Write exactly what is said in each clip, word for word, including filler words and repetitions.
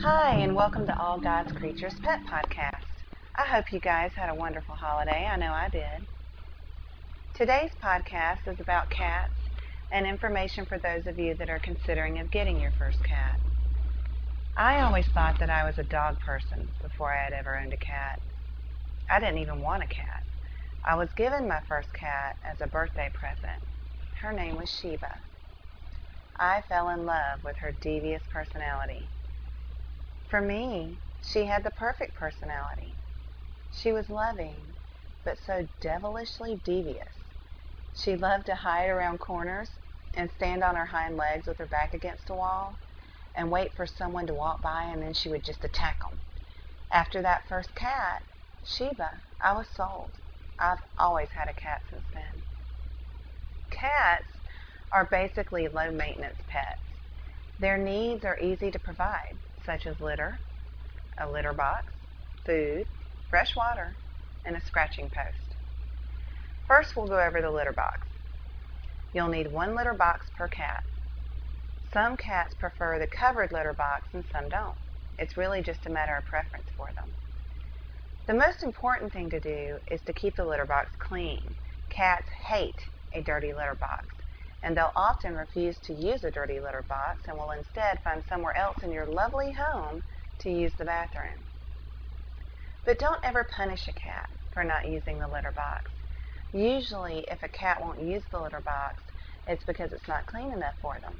Hi, and welcome to All God's Creatures Pet Podcast. I hope you guys had a wonderful holiday. I know I did. Today's podcast is about cats and information for those of you that are considering of getting your first cat. I always thought that I was a dog person before I had ever owned a cat. I didn't even want a cat. I was given my first cat as a birthday present. Her name was Sheba. I fell in love with her devious personality. For me, she had the perfect personality. She was loving, but so devilishly devious. She loved to hide around corners and stand on her hind legs with her back against a wall and wait for someone to walk by, and then she would just attack them. After that first cat, Sheba, I was sold. I've always had a cat since then. Cats are basically low-maintenance pets. Their needs are easy to provide, such as litter, a litter box, food, fresh water, and a scratching post. First, we'll go over the litter box. You'll need one litter box per cat. Some cats prefer the covered litter box and some don't. It's really just a matter of preference for them. The most important thing to do is to keep the litter box clean. Cats hate a dirty litter box, and they'll often refuse to use a dirty litter box and will instead find somewhere else in your lovely home to use the bathroom. But don't ever punish a cat for not using the litter box. Usually, if a cat won't use the litter box, it's because it's not clean enough for them.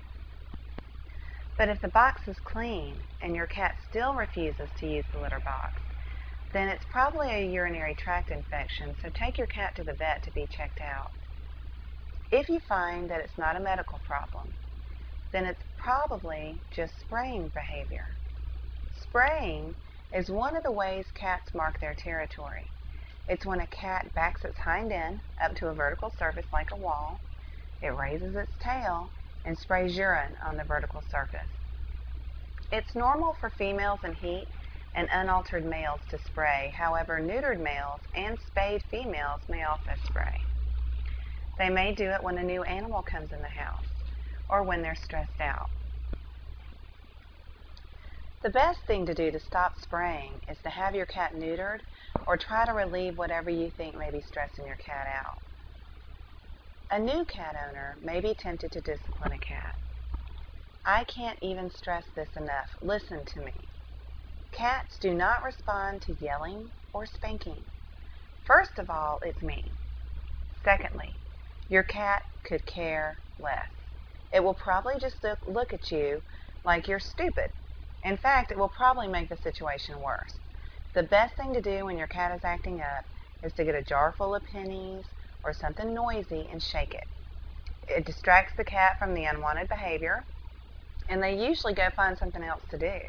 But if the box is clean and your cat still refuses to use the litter box, then it's probably a urinary tract infection, so take your cat to the vet to be checked out. If you find that it's not a medical problem, then it's probably just spraying behavior. Spraying is one of the ways cats mark their territory. It's when a cat backs its hind end up to a vertical surface like a wall, it raises its tail, and sprays urine on the vertical surface. It's normal for females in heat and unaltered males to spray. However, neutered males and spayed females may also spray. They may do it when a new animal comes in the house or when they're stressed out. The best thing to do to stop spraying is to have your cat neutered or try to relieve whatever you think may be stressing your cat out. A new cat owner may be tempted to discipline a cat. I can't even stress this enough. Listen to me. Cats do not respond to yelling or spanking. First of all, it's mean. Secondly, your cat could care less. It will probably just look, look at you like you're stupid. In fact, it will probably make the situation worse. The best thing to do when your cat is acting up is to get a jar full of pennies or something noisy and shake it. It distracts the cat from the unwanted behavior, and they usually go find something else to do.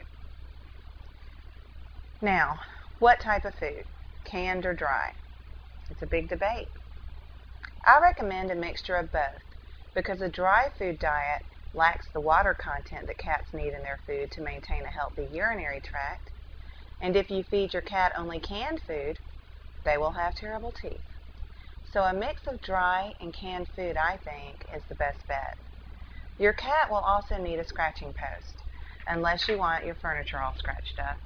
Now, what type of food? Canned or dry? It's a big debate. I recommend a mixture of both because a dry food diet lacks the water content that cats need in their food to maintain a healthy urinary tract, and if you feed your cat only canned food, they will have terrible teeth. So a mix of dry and canned food, I think, is the best bet. Your cat will also need a scratching post, unless you want your furniture all scratched up.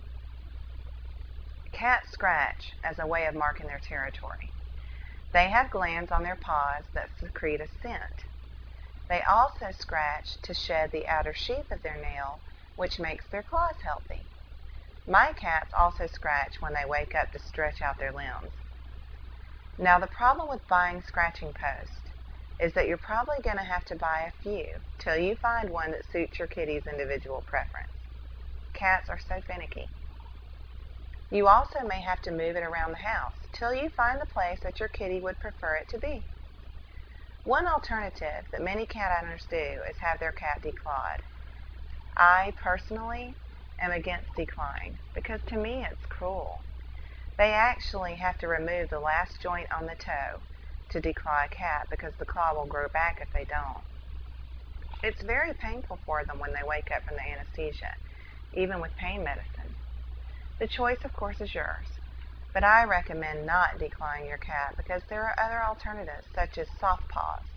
Cats scratch as a way of marking their territory. They have glands on their paws that secrete a scent. They also scratch to shed the outer sheath of their nail, which makes their claws healthy. My cats also scratch when they wake up to stretch out their limbs. Now, the problem with buying scratching posts is that you're probably going to have to buy a few till you find one that suits your kitty's individual preference. Cats are so finicky. You also may have to move it around the house till you find the place that your kitty would prefer it to be. One alternative that many cat owners do is have their cat declawed. I personally am against declawing because to me it's cruel. They actually have to remove the last joint on the toe to declaw a cat because the claw will grow back if they don't. It's very painful for them when they wake up from the anesthesia, even with pain medicine. The choice, of course, is yours, but I recommend not declawing your cat because there are other alternatives, such as Soft Paws.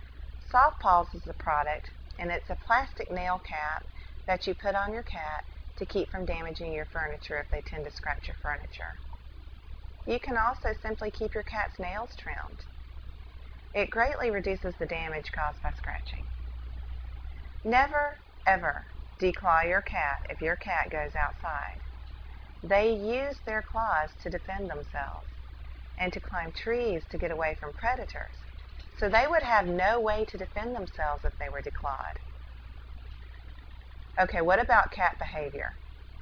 Soft Paws is a product, and it's a plastic nail cap that you put on your cat to keep from damaging your furniture if they tend to scratch your furniture. You can also simply keep your cat's nails trimmed. It greatly reduces the damage caused by scratching. Never, ever declaw your cat if your cat goes outside. They use their claws to defend themselves and to climb trees to get away from predators. So they would have no way to defend themselves if they were declawed. Okay, what about cat behavior?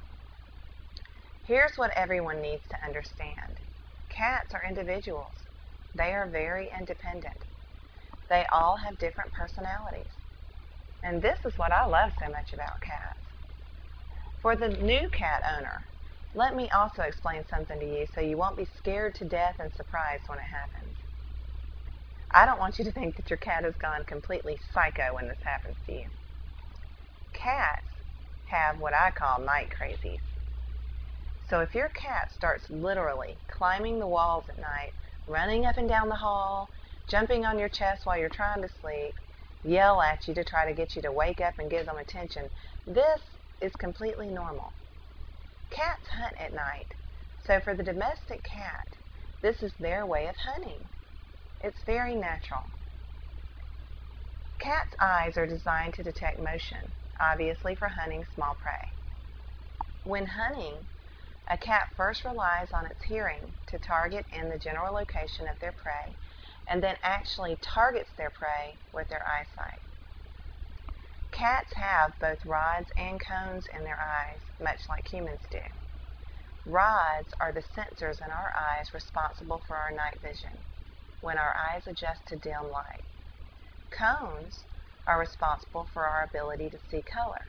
Here's what everyone needs to understand. Cats are individuals. They are very independent. They all have different personalities. And this is what I love so much about cats. For the new cat owner, let me also explain something to you so you won't be scared to death and surprised when it happens. I don't want you to think that your cat has gone completely psycho when this happens to you. Cats have what I call night crazies. So if your cat starts literally climbing the walls at night, running up and down the hall, jumping on your chest while you're trying to sleep, yell at you to try to get you to wake up and give them attention, this is completely normal. Cats hunt at night, so for the domestic cat, this is their way of hunting. It's very natural. Cats' eyes are designed to detect motion, obviously for hunting small prey. When hunting, a cat first relies on its hearing to target in the general location of their prey, and then actually targets their prey with their eyesight. Cats have both rods and cones in their eyes, much like humans do. Rods are the sensors in our eyes responsible for our night vision, when our eyes adjust to dim light. Cones are responsible for our ability to see color.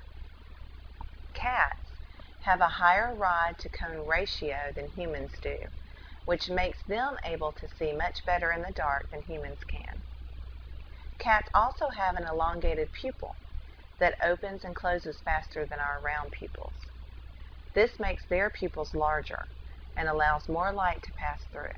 Cats have a higher rod to cone ratio than humans do, which makes them able to see much better in the dark than humans can. Cats also have an elongated pupil that opens and closes faster than our round pupils. This makes their pupils larger and allows more light to pass through.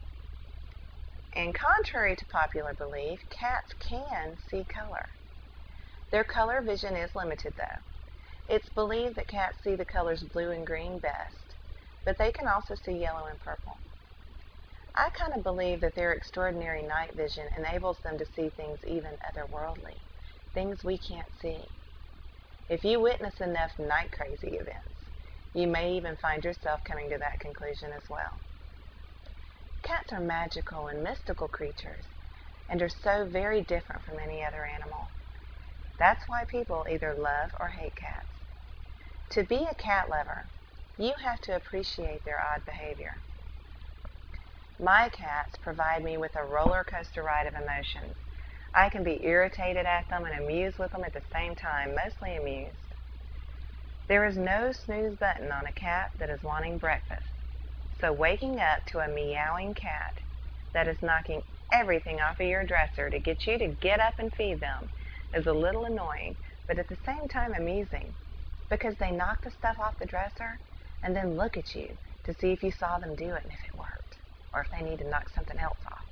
And contrary to popular belief, cats can see color. Their color vision is limited though. It's believed that cats see the colors blue and green best, but they can also see yellow and purple. I kind of believe that their extraordinary night vision enables them to see things even otherworldly, things we can't see. If you witness enough night crazy events, you may even find yourself coming to that conclusion as well. Cats are magical and mystical creatures and are so very different from any other animal. That's why people either love or hate cats. To be a cat lover, you have to appreciate their odd behavior. My cats provide me with a roller coaster ride of emotions. I can be irritated at them and amused with them at the same time, mostly amused. There is no snooze button on a cat that is wanting breakfast. So waking up to a meowing cat that is knocking everything off of your dresser to get you to get up and feed them is a little annoying, but at the same time amusing, because they knock the stuff off the dresser and then look at you to see if you saw them do it and if it worked, or if they need to knock something else off.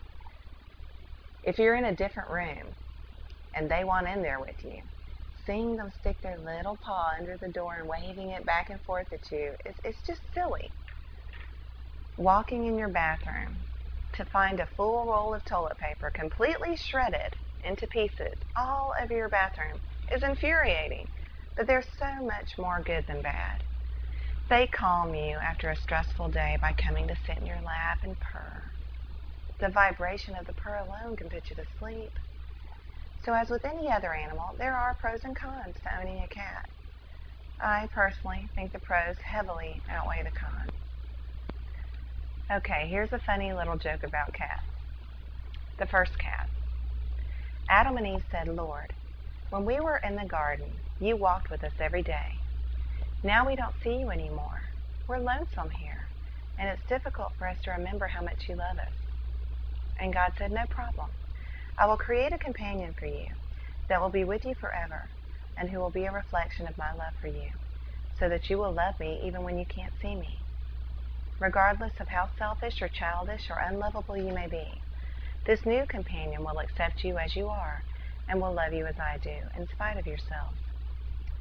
If you're in a different room and they want in there with you, seeing them stick their little paw under the door and waving it back and forth at you, it's, it's just silly. Walking in your bathroom to find a full roll of toilet paper completely shredded into pieces all over your bathroom is infuriating, but there's so much more good than bad. They calm you after a stressful day by coming to sit in your lap and purr. The vibration of the purr alone can put you to sleep. So as with any other animal, there are pros and cons to owning a cat. I personally think the pros heavily outweigh the cons. Okay, here's a funny little joke about cats. The first cat. Adam and Eve said, "Lord, when we were in the garden, you walked with us every day. Now we don't see you anymore. We're lonesome here, and it's difficult for us to remember how much you love us." And God said, "No problem. I will create a companion for you that will be with you forever and who will be a reflection of my love for you, so that you will love me even when you can't see me. Regardless of how selfish or childish or unlovable you may be, this new companion will accept you as you are and will love you as I do, in spite of yourselves."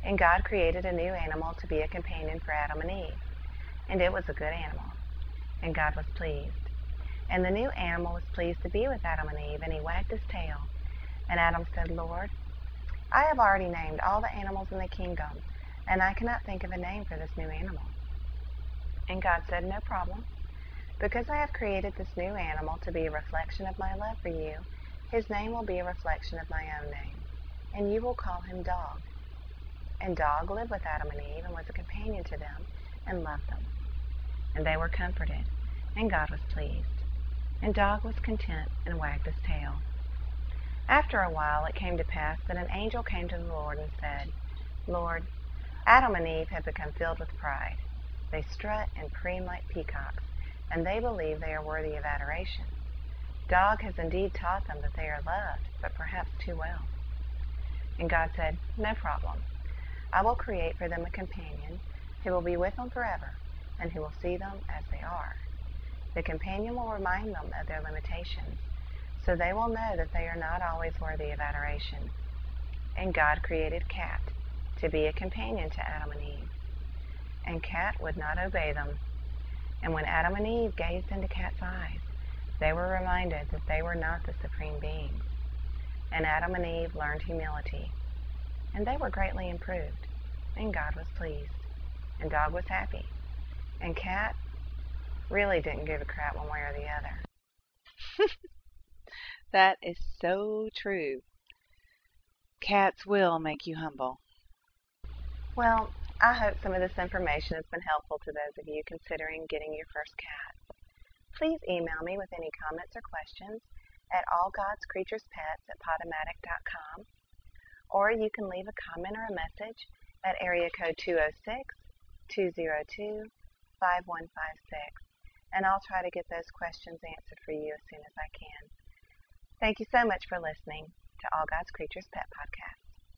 And God created a new animal to be a companion for Adam and Eve. And it was a good animal. And God was pleased. And the new animal was pleased to be with Adam and Eve, and he wagged his tail. And Adam said, Lord, I have already named all the animals in the kingdom, and I cannot think of a name for this new animal. And God said, no problem. Because I have created this new animal to be a reflection of my love for you, his name will be a reflection of my own name, and you will call him Dog. And Dog lived with Adam and Eve and was a companion to them and loved them. And they were comforted, and God was pleased. And Dog was content and wagged his tail. After a while it came to pass that an angel came to the Lord and said, Lord, Adam and Eve have become filled with pride. They strut and preen like peacocks, and they believe they are worthy of adoration. Dog has indeed taught them that they are loved, but perhaps too well. And God said, no problem. I will create for them a companion who will be with them forever, and who will see them as they are. The companion will remind them of their limitations, so they will know that they are not always worthy of adoration. And God created Cat to be a companion to Adam and Eve. And Cat would not obey them. And when Adam and Eve gazed into Cat's eyes, they were reminded that they were not the supreme beings. And Adam and Eve learned humility, and they were greatly improved. And God was pleased, and Dog was happy, and Cat really didn't give a crap one way or the other. That is so true. Cats will make you humble. Well, I hope some of this information has been helpful to those of you considering getting your first cat. Please email me with any comments or questions at allgodscreaturespets at podomatic dot com, or you can leave a comment or a message at area code two oh six, two oh two, five one five six, and I'll try to get those questions answered for you as soon as I can. Thank you so much for listening to All God's Creatures Pet Podcast.